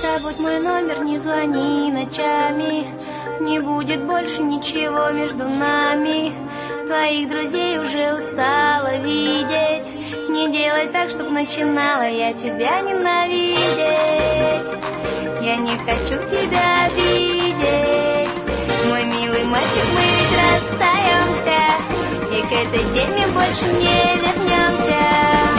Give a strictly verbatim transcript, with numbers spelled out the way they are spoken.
забудь мой номер, не звони ночами. Не будет больше ничего между нами. Твоих друзей уже устала видеть. Не делай так, чтоб начинала я тебя ненавидеть. Я не хочу тебя обидеть. Мой милый мальчик, мы ведь расстаемся, и к этой теме больше не вернемся.